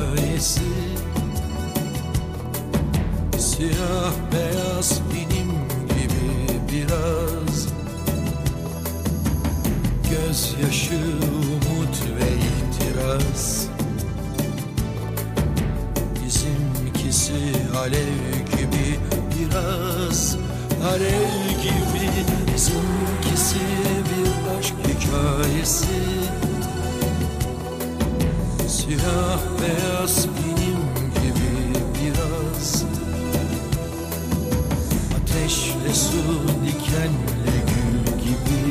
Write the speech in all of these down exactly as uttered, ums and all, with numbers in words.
hikayesi. Siyah beyaz benim gibi biraz, gözyaşı, umut ve ihtiras. Bizimkisi alev gibi biraz, alev gibi. Bizimkisi bir aşk hikayesi. Siyah beyaz benim gibi biraz, ateşle su, dikenle gül gibi.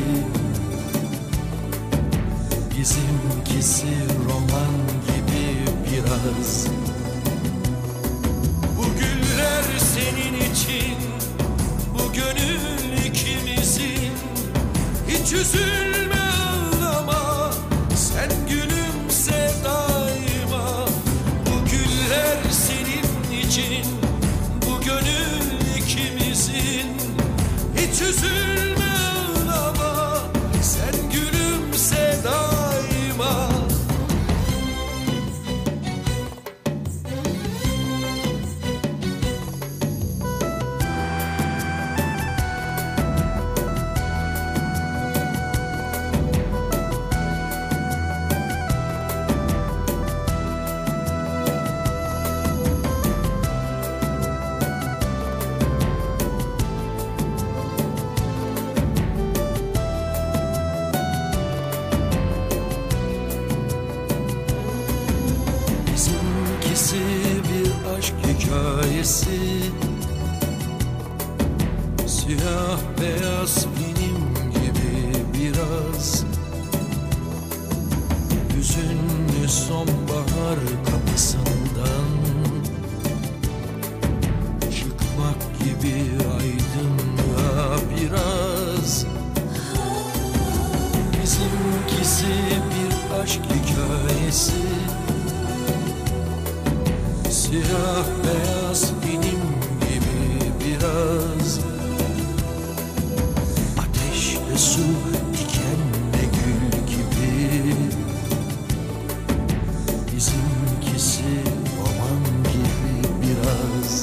Bizimkisi roman gibi biraz. Bu güller senin için, bu gönül ikimizin. Hiç üzülme, ağlama, sen gülümse daima. Bu güller senin için, bu gönül ikimizin. Hiç üzülme, ağlama, sen gülümse daima. Bizimkisi bir aşk hikayesi. Siyah beyaz benim gibi biraz, hüzünlü sonbahar kapısından çıkmak gibi aydınlığa biraz. Bizimkisi bir aşk hikayesi. Siyah beyaz benim gibi biraz, ateşle su, dikenle gül gibi. Bizimkisi roman gibi biraz.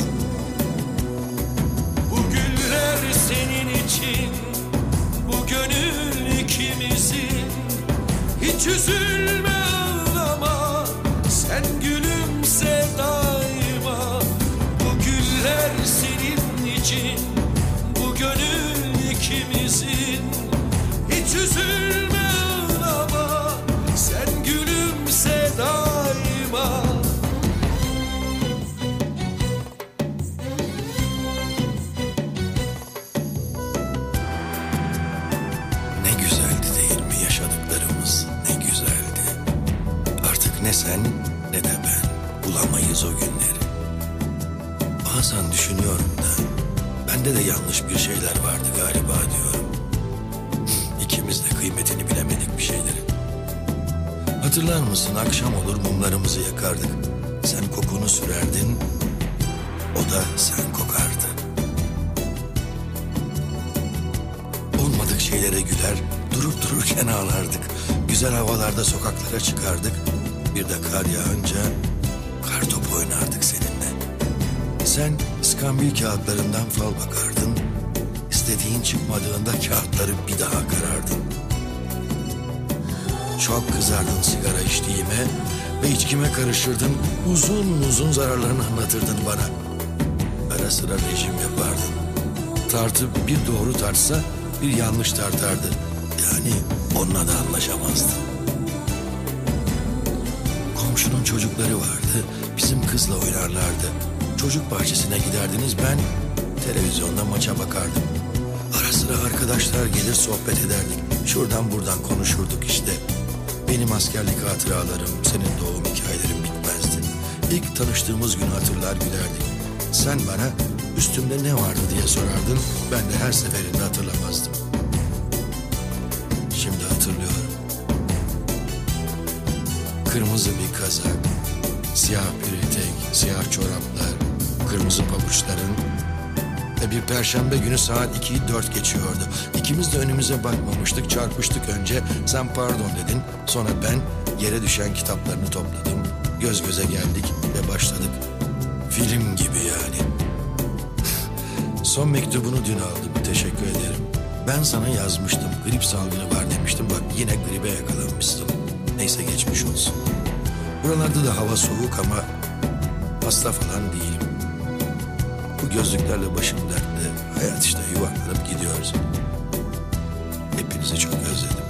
Bu güller senin için, bu gönül ikimizin. Hiç üzülme, ağlama, sen gülümse daima. Bu güller senin için, bu gönül ikimizin. Hiç üzülme, ağlama, sen gülümse daima. Ne güzeldi değil mi yaşadıklarımız, ne güzeldi. Artık ne sen ne de ben bulamayız o günleri. Bazen düşünüyorum da bende de yanlış bir şeyler vardı galiba diyorum. İkimiz de kıymetini bilemedik bir şeylerin. Hatırlar mısın, akşam olur mumlarımızı yakardık. Sen kokunu sürerdin, o da sen kokardı. Olmadık şeylere güler, durup dururken ağlardık. Güzel havalarda sokaklara çıkardık. Bir de kar yağınca kar topu oynardık seninle. Sen iskambil kağıtlarından fal bakardın. İstediğin çıkmadığında kağıtları bir daha karardın. Çok kızardın sigara içtiğime ve içkime karışırdın. Uzun uzun zararlarını anlatırdın bana. Ara sıra rejim yapardın. Tartı bir doğru tartsa bir yanlış tartardı. Yani onunla da anlaşamazdın. Komşunun çocukları vardı, bizim kızla oynarlardı. Çocuk bahçesine giderdiniz, ben televizyonda maça bakardım. Ara sıra arkadaşlar gelir sohbet ederdik. Şuradan buradan konuşurduk işte. Benim askerlik hatıralarım, senin doğum hikayelerin bitmezdi. İlk tanıştığımız günü hatırlar gülerdik. Sen bana üstümde ne vardı diye sorardın, ben de her seferinde hatırlamazdım. Şimdi hatırlıyorum. Kırmızı bir kazak, siyah bir etek, siyah çoraplar, kırmızı pabuçların ve bir perşembe günü saat ikiyi dört geçiyordu. İkimiz de önümüze bakmamıştık, çarpıştık önce. Sen pardon dedin, sonra ben yere düşen kitaplarını topladım. göz göze geldik ve başladık. Film gibi yani. Son mektubunu dün aldım. Teşekkür ederim. Ben sana yazmıştım. Grip salgını var demiştim. Bak yine gribe yakalanmışsın. Neyse geçmiş olsun. Buralarda da hava soğuk ama hasta falan değilim. Bu gözlüklerle başım dertte. Hayat işte yuvarlanıp gidiyoruz. Hepinizi çok özledim.